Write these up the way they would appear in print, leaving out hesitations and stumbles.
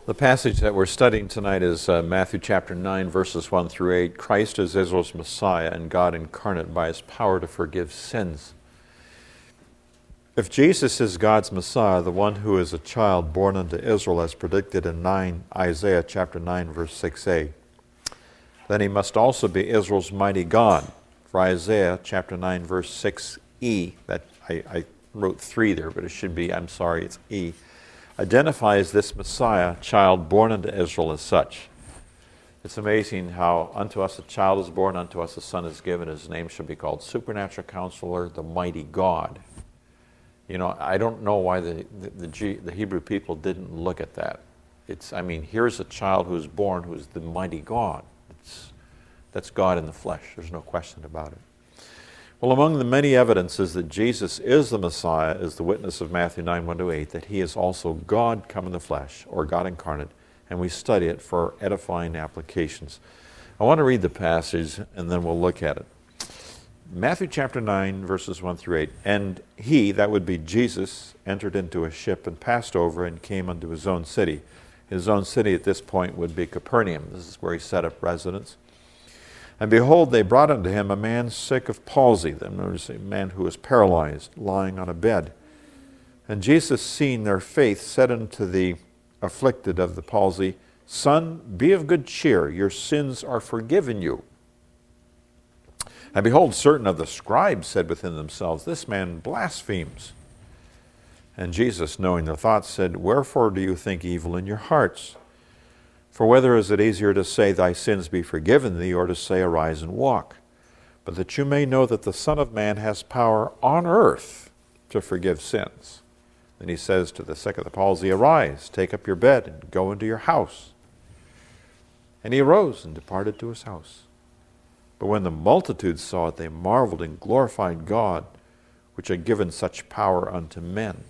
The passage that we're studying tonight is Matthew chapter 9, verses 1 through 8. Christ is Israel's Messiah and God incarnate by his power to forgive sins. If Jesus is God's Messiah, the one who is a child born unto Israel as predicted in Isaiah chapter 9, verse 6a, then he must also be Israel's mighty God. For Isaiah chapter 9, verse 6e, that I wrote 3 there, but it should be, I'm sorry, it's E, identifies this Messiah, child born unto Israel, as such. It's amazing how unto us a child is born, unto us a son is given. His name shall be called Supernatural Counselor, the Mighty God. You know, I don't know why the Hebrew people didn't look at that. Here's a child who's born who's the Mighty God. That's God in the flesh. There's no question about it. Well, among the many evidences that Jesus is the Messiah is the witness of Matthew 9, 1-8, that he is also God come in the flesh, or God incarnate, and we study it for edifying applications. I want to read the passage, and then we'll look at it. Matthew chapter 9, verses 1 through 8. And he, that would be Jesus, entered into a ship and passed over and came unto his own city. His own city at this point would be Capernaum. This is where he set up residence. And behold, they brought unto him a man sick of palsy. Then there was a man who was paralyzed, lying on a bed. And Jesus, seeing their faith, said unto the afflicted of the palsy, Son, be of good cheer, your sins are forgiven you. And behold, certain of the scribes said within themselves, This man blasphemes. And Jesus, knowing their thoughts, said, Wherefore do you think evil in your hearts? For whether is it easier to say, Thy sins be forgiven thee, or to say, Arise and walk? But that you may know that the Son of Man has power on earth to forgive sins. Then he says to the sick of the palsy, Arise, take up your bed, and go into your house. And he arose and departed to his house. But when the multitude saw it, they marveled and glorified God, which had given such power unto men.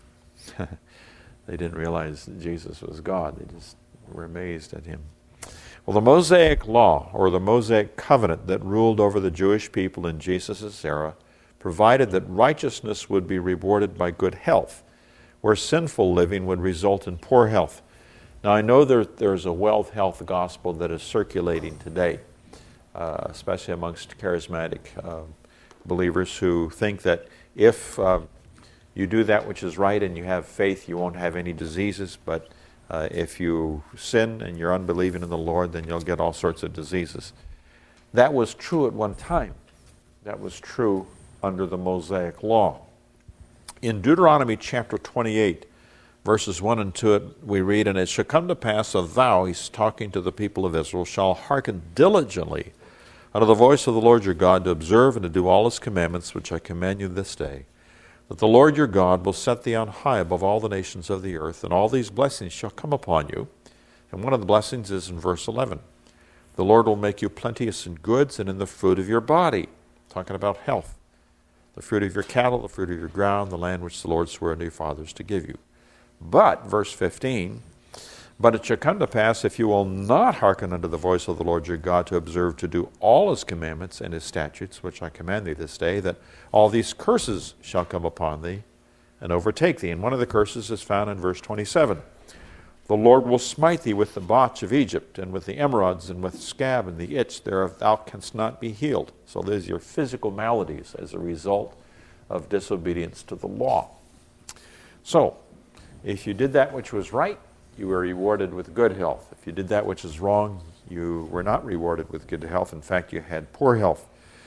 They didn't realize that Jesus was God. They just were amazed at him. Well, the Mosaic law, or the Mosaic covenant that ruled over the Jewish people in Jesus' era, provided that righteousness would be rewarded by good health, where sinful living would result in poor health. Now, I know there's a wealth health gospel that is circulating today, especially amongst charismatic believers who think that if you do that which is right and you have faith, you won't have any diseases, but if you sin and you're unbelieving in the Lord, then you'll get all sorts of diseases. That was true at one time. That was true under the Mosaic law. In Deuteronomy chapter 28, verses 1 and 2, we read, And it shall come to pass, if thou, he's talking to the people of Israel, shall hearken diligently unto the voice of the Lord your God, to observe and to do all his commandments, which I command you this day, that the Lord your God will set thee on high above all the nations of the earth, and all these blessings shall come upon you. And one of the blessings is in verse 11. The Lord will make you plenteous in goods and in the fruit of your body. Talking about health. The fruit of your cattle, the fruit of your ground, the land which the Lord swore unto your fathers to give you. But, verse 15, But it shall come to pass, if you will not hearken unto the voice of the Lord your God, to observe to do all his commandments and his statutes, which I command thee this day, that all these curses shall come upon thee and overtake thee. And one of the curses is found in verse 27. The Lord will smite thee with the botch of Egypt, and with the emerods, and with scab, and the itch thereof thou canst not be healed. So there's your physical maladies as a result of disobedience to the law. So, if you did that which was right, you were rewarded with good health. If you did that which is wrong, you were not rewarded with good health. In fact, you had poor health.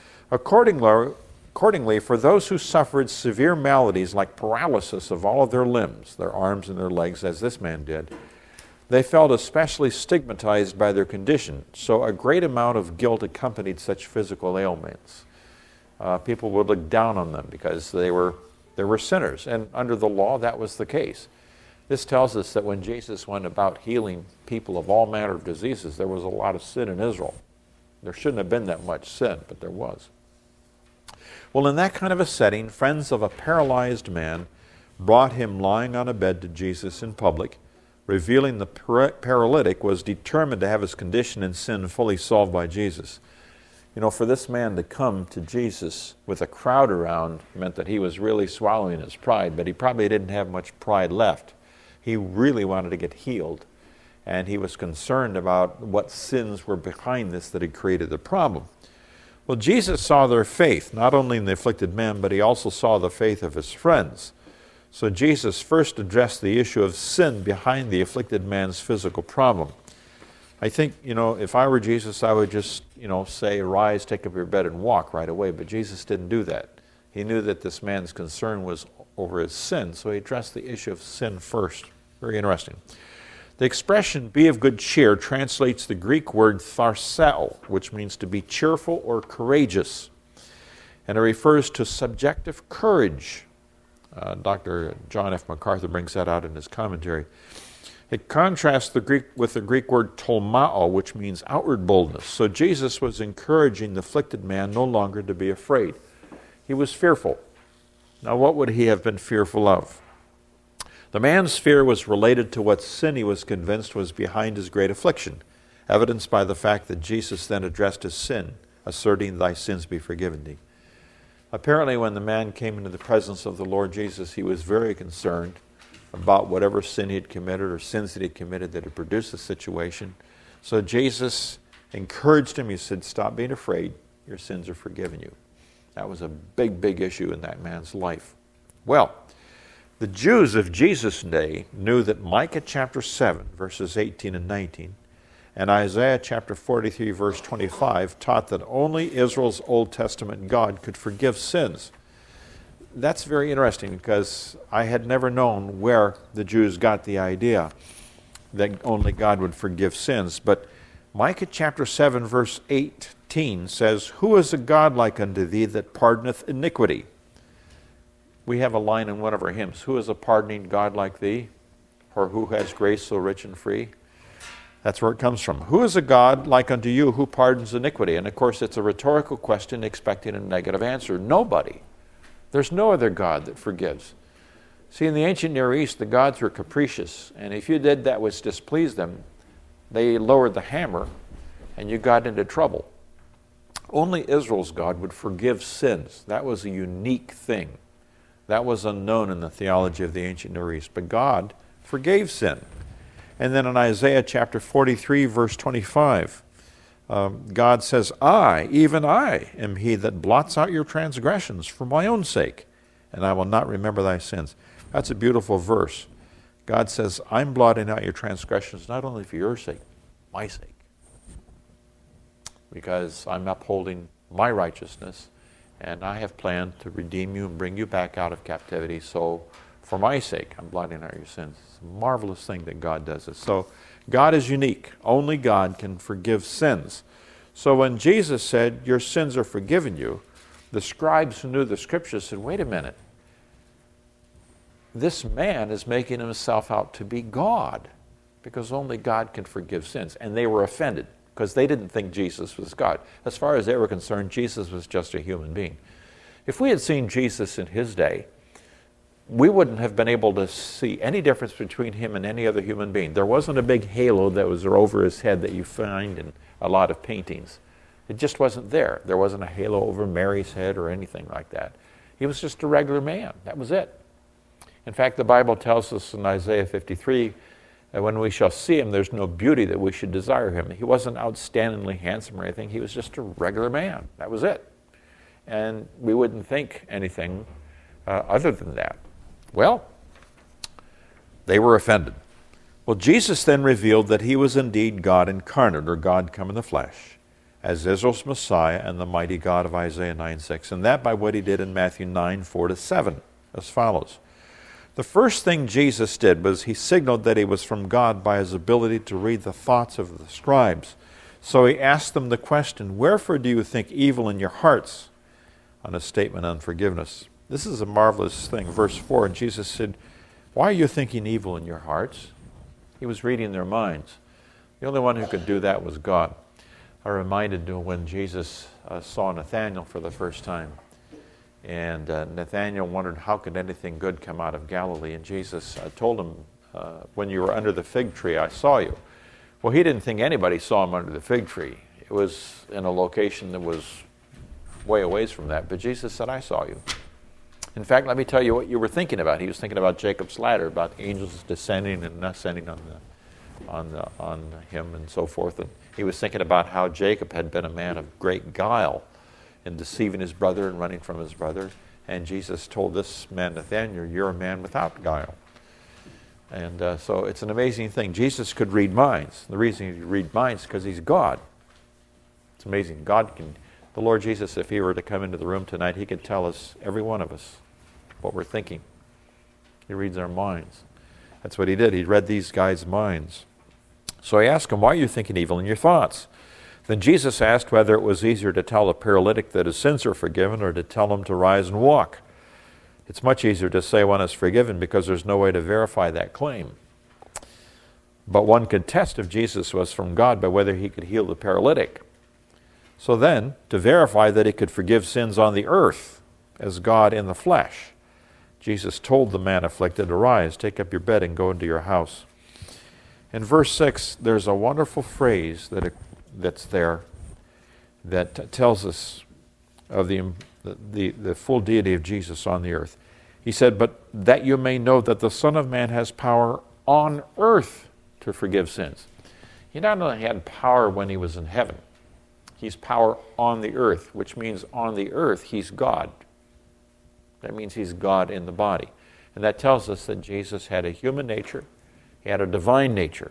Accordingly, for those who suffered severe maladies like paralysis of all of their limbs, their arms and their legs, as this man did, they felt especially stigmatized by their condition. So a great amount of guilt accompanied such physical ailments. People would look down on them because they were sinners, and under the law that was the case. This tells us that when Jesus went about healing people of all manner of diseases, there was a lot of sin in Israel. There shouldn't have been that much sin, but there was. Well, in that kind of a setting, friends of a paralyzed man brought him lying on a bed to Jesus in public, revealing the paralytic was determined to have his condition and sin fully solved by Jesus. You know, for this man to come to Jesus with a crowd around meant that he was really swallowing his pride, but he probably didn't have much pride left. He really wanted to get healed. and he was concerned about what sins were behind this that had created the problem. Well, Jesus saw their faith, not only in the afflicted man, but he also saw the faith of his friends. So Jesus first addressed the issue of sin behind the afflicted man's physical problem. I think, if I were Jesus, I would just, say, "Arise, take up your bed and walk" right away. But Jesus didn't do that. He knew that this man's concern was over his sin, so he addressed the issue of sin first. Very interesting. The expression "be of good cheer" translates the Greek word tharseo, which means to be cheerful or courageous. And it refers to subjective courage. Dr. John F. MacArthur brings that out in his commentary. It contrasts with the Greek word tolmao, which means outward boldness. So Jesus was encouraging the afflicted man no longer to be afraid. He was fearful. Now, what would he have been fearful of? The man's fear was related to what sin he was convinced was behind his great affliction, evidenced by the fact that Jesus then addressed his sin, asserting, "Thy sins be forgiven thee." Apparently, when the man came into the presence of the Lord Jesus, he was very concerned about whatever sin he had committed or sins that he had committed that had produced the situation. So Jesus encouraged him. He said, "Stop being afraid. Your sins are forgiven you." That was a big, big issue in that man's life. Well, the Jews of Jesus' day knew that Micah chapter 7, verses 18 and 19, and Isaiah chapter 43, verse 25, taught that only Israel's Old Testament God could forgive sins. That's very interesting because I had never known where the Jews got the idea that only God would forgive sins. But Micah chapter 7, verse 18 says, "Who is a God like unto thee that pardoneth iniquity?" We have a line in one of our hymns, "Who is a pardoning God like thee? Or who has grace so rich and free?" That's where it comes from. Who is a God like unto you who pardons iniquity? And of course, it's a rhetorical question expecting a negative answer. Nobody. There's no other God that forgives. See, in the ancient Near East, the gods were capricious, and if you did that which displeased them, they lowered the hammer, and you got into trouble. Only Israel's God would forgive sins. That was a unique thing. That was unknown in the theology of the ancient Near East. But God forgave sin. And then in Isaiah chapter 43, verse 25, God says, "I, even I, am he that blots out your transgressions for my own sake, and I will not remember thy sins." That's a beautiful verse. God says, "I'm blotting out your transgressions not only for your sake, my sake, because I'm upholding my righteousness, and I have planned to redeem you and bring you back out of captivity. So for my sake, I'm blotting out your sins." It's a marvelous thing that God does it. So God is unique. Only God can forgive sins. So when Jesus said, "Your sins are forgiven you," the scribes who knew the scriptures said, "Wait a minute. This man is making himself out to be God, because only God can forgive sins." And they were offended because they didn't think Jesus was God. As far as they were concerned, Jesus was just a human being. If we had seen Jesus in his day, we wouldn't have been able to see any difference between him and any other human being. There wasn't a big halo that was over his head that you find in a lot of paintings. It just wasn't there. There wasn't a halo over Mary's head or anything like that. He was just a regular man. That was it. In fact, the Bible tells us in Isaiah 53 that when we shall see him, there's no beauty that we should desire him. He wasn't outstandingly handsome or anything. He was just a regular man. That was it. And we wouldn't think anything other than that. Well, they were offended. Well, Jesus then revealed that he was indeed God incarnate, or God come in the flesh, as Israel's Messiah and the mighty God of Isaiah 9:6, and that by what he did in Matthew 9:4-7, as follows. The first thing Jesus did was he signaled that he was from God by his ability to read the thoughts of the scribes. So he asked them the question, "Wherefore do you think evil in your hearts?" on a statement on forgiveness. This is a marvelous thing. Verse 4, and Jesus said, "Why are you thinking evil in your hearts?" He was reading their minds. The only one who could do that was God. I'm reminded when Jesus saw Nathanael for the first time. And Nathanael wondered how could anything good come out of Galilee. And Jesus told him, "When you were under the fig tree, I saw you." Well, he didn't think anybody saw him under the fig tree. It was in a location that was way away from that. But Jesus said, "I saw you." In fact, let me tell you what you were thinking about. He was thinking about Jacob's ladder, about angels descending and ascending on him and so forth. And he was thinking about how Jacob had been a man of great guile in deceiving his brother and running from his brother. And Jesus told this man, Nathanael, you're a man without guile. And so it's an amazing thing. Jesus could read minds. The reason he could read minds is because he's God. It's amazing. The Lord Jesus, if he were to come into the room tonight, he could tell us, every one of us, what we're thinking. He reads our minds. That's what he did. He read these guys' minds. So he asked them, why are you thinking evil in your thoughts? Then Jesus asked whether it was easier to tell a paralytic that his sins are forgiven or to tell him to rise and walk. It's much easier to say one is forgiven because there's no way to verify that claim. But one could test if Jesus was from God by whether he could heal the paralytic. So then, to verify that he could forgive sins on the earth as God in the flesh, Jesus told the man afflicted, arise, take up your bed and go into your house. In verse 6, there's a wonderful phrase that's there that tells us of the full deity of Jesus on the earth. He said, but that you may know that the Son of Man has power on earth to forgive sins. He not only had power when he was in heaven, he's power on the earth, which means on the earth he's God. That means he's God in the body. And that tells us that Jesus had a human nature, he had a divine nature.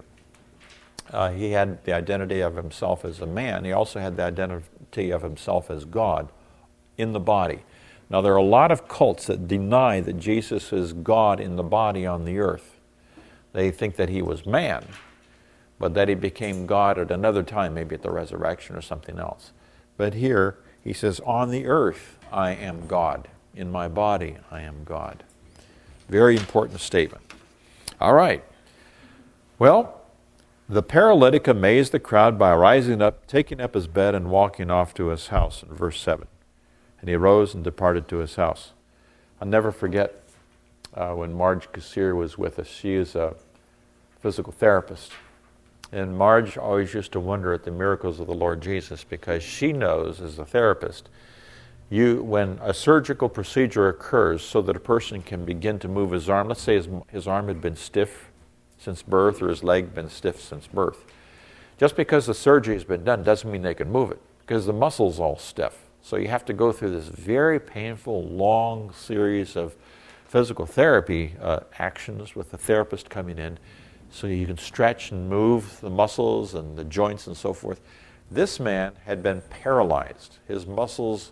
He had the identity of himself as a man. He also had the identity of himself as God in the body. Now, there are a lot of cults that deny that Jesus is God in the body on the earth. They think that he was man, but that he became God at another time, maybe at the resurrection or something else. But here, he says, on the earth I am God. In my body I am God. Very important statement. All right. Well, the paralytic amazed the crowd by rising up, taking up his bed, and walking off to his house, in verse 7. And he arose and departed to his house. I'll never forget when Marge Kassir was with us. She is a physical therapist. And Marge always used to wonder at the miracles of the Lord Jesus because she knows, as a therapist, when a surgical procedure occurs so that a person can begin to move his arm, let's say his arm had been stiff since birth or his leg been stiff since birth. Just because the surgery has been done doesn't mean they can move it because the muscle's all stiff. So you have to go through this very painful, long series of physical therapy actions with the therapist coming in so you can stretch and move the muscles and the joints and so forth. This man had been paralyzed. His muscles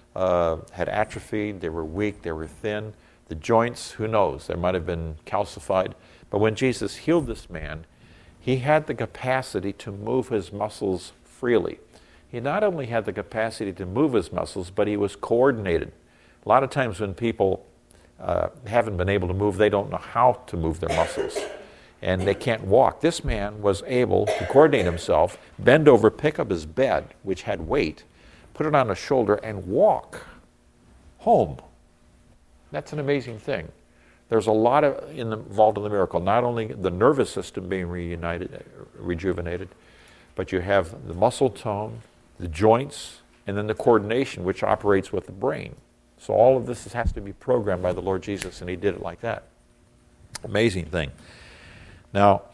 had atrophied, they were weak, they were thin. The joints, who knows, they might have been calcified. But when Jesus healed this man, he had the capacity to move his muscles freely. He not only had the capacity to move his muscles, but he was coordinated. A lot of times when people haven't been able to move, they don't know how to move their muscles. And they can't walk. This man was able to coordinate himself, bend over, pick up his bed, which had weight, put it on his shoulder, and walk home. That's an amazing thing. There's a lot involved in the miracle. Not only the nervous system being rejuvenated, but you have the muscle tone, the joints, and then the coordination, which operates with the brain. So all of this has to be programmed by the Lord Jesus, and he did it like that. Amazing thing. Now,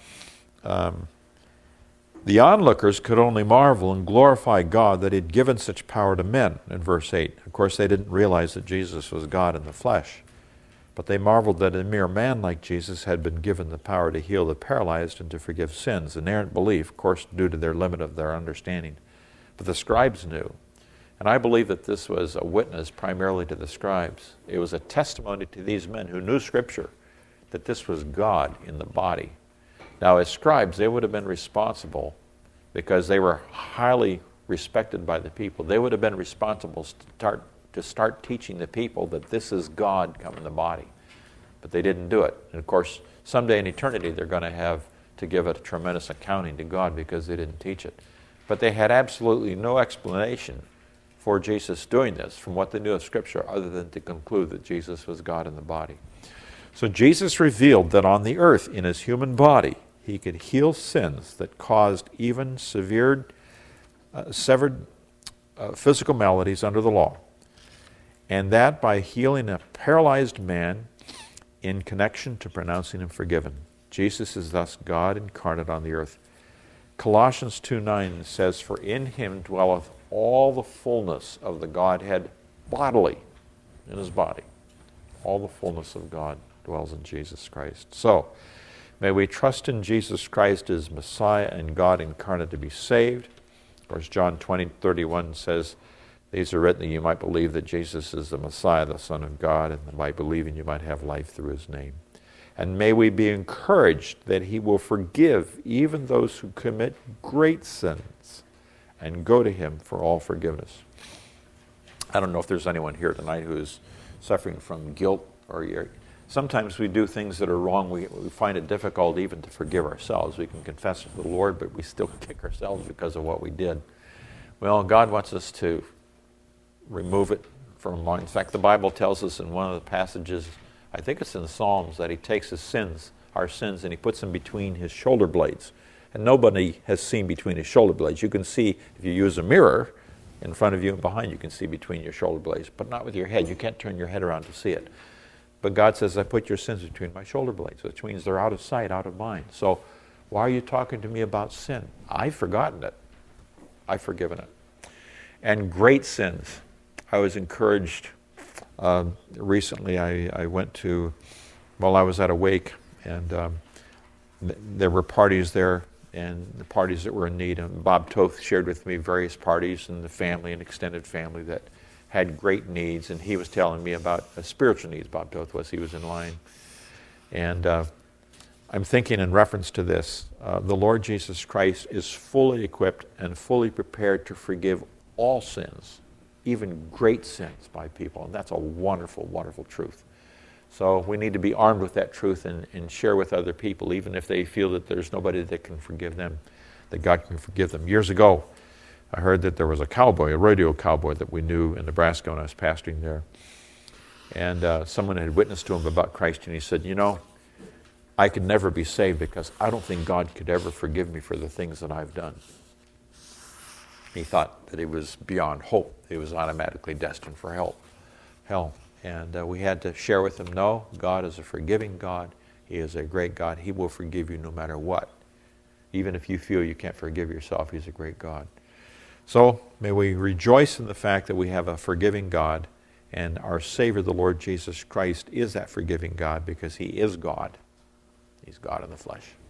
the onlookers could only marvel and glorify God that he'd given such power to men, in verse 8. Of course, they didn't realize that Jesus was God in the flesh. But they marveled that a mere man like Jesus had been given the power to heal the paralyzed and to forgive sins. An errant belief, of course, due to their limit of their understanding. But the scribes knew. And I believe that this was a witness primarily to the scribes. It was a testimony to these men who knew Scripture that this was God in the body. Now, as scribes, they would have been responsible because they were highly respected by the people. They would have been responsible to start teaching the people that this is God come in the body. But they didn't do it. And of course, someday in eternity, they're going to have to give a tremendous accounting to God because they didn't teach it. But they had absolutely no explanation for Jesus doing this from what they knew of Scripture other than to conclude that Jesus was God in the body. So Jesus revealed that on the earth, in his human body, he could heal sins that caused even severed physical maladies under the law. And that by healing a paralyzed man in connection to pronouncing him forgiven. Jesus is thus God incarnate on the earth. Colossians 2:9 says, "For in him dwelleth all the fullness of the Godhead bodily," in his body. All the fullness of God dwells in Jesus Christ. So, may we trust in Jesus Christ as Messiah and God incarnate to be saved. Of course, John 20:31 says, "These are written that you might believe that Jesus is the Messiah, the Son of God, and that by believing you might have life through his name." And may we be encouraged that he will forgive even those who commit great sins and go to him for all forgiveness. I don't know if there's anyone here tonight who is suffering from guilt sometimes we do things that are wrong. We find it difficult even to forgive ourselves. We can confess it to the Lord, but we still kick ourselves because of what we did. Well, God wants us to remove it from our mind. In fact, the Bible tells us in one of the passages, I think it's in the Psalms, that he takes our sins, and he puts them between his shoulder blades. And nobody has seen between his shoulder blades. You can see, if you use a mirror in front of you and behind, you can see between your shoulder blades, but not with your head. You can't turn your head around to see it. But God says, I put your sins between my shoulder blades, which means they're out of sight, out of mind. So why are you talking to me about sin? I've forgotten it. I've forgiven it. And great sins. I was encouraged recently. I went to, I was at a wake, and there were parties there, and the parties that were in need. And Bob Toth shared with me various parties in the family and extended family that had great needs, and he was telling me about spiritual needs. Bob Toth was. He was in line. And I'm thinking in reference to this, the Lord Jesus Christ is fully equipped and fully prepared to forgive all sins, even great sins by people. And that's a wonderful, wonderful truth. So we need to be armed with that truth and share with other people, even if they feel that there's nobody that can forgive them, that God can forgive them. Years ago, I heard that there was a cowboy, a rodeo cowboy that we knew in Nebraska when I was pastoring there. And someone had witnessed to him about Christ, and he said, I could never be saved because I don't think God could ever forgive me for the things that I've done. He thought that he was beyond hope. He was automatically destined for hell. And we had to share with him, no, God is a forgiving God. He is a great God. He will forgive you no matter what. Even if you feel you can't forgive yourself, he's a great God. So may we rejoice in the fact that we have a forgiving God, and our Savior, the Lord Jesus Christ, is that forgiving God because he is God. He's God in the flesh.